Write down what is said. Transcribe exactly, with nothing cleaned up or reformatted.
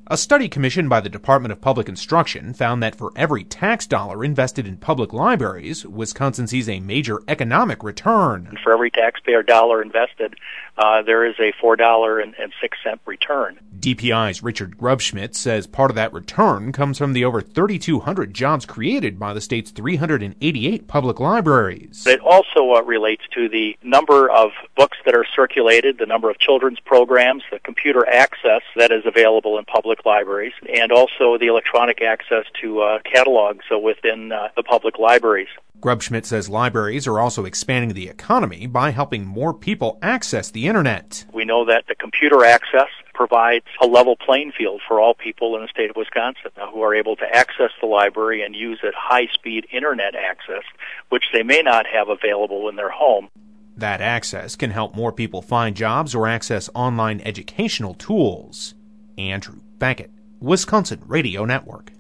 A study commissioned by the Department of Public Instruction found that for every tax dollar invested in public libraries, Wisconsin sees a major economic return. For every taxpayer dollar invested, uh, there is a four dollars and six cents return. D P I's Richard Grubschmidt says part of that return comes from the over thirty-two hundred jobs created by the state's three hundred eighty-eight public libraries. It also uh, relates to the number of books that are circulated, the number of children's programs, the computer access that is available in public libraries, and also the electronic access to uh, catalogs uh, within uh, the public libraries. Grubschmidt says libraries are also expanding the economy by helping more people access the internet. We know that the computer access provides a level playing field for all people in the state of Wisconsin uh, who are able to access the library and use it high-speed internet access, which they may not have available in their home. That access can help more people find jobs or access online educational tools. Andrew Beckett, Wisconsin Radio Network.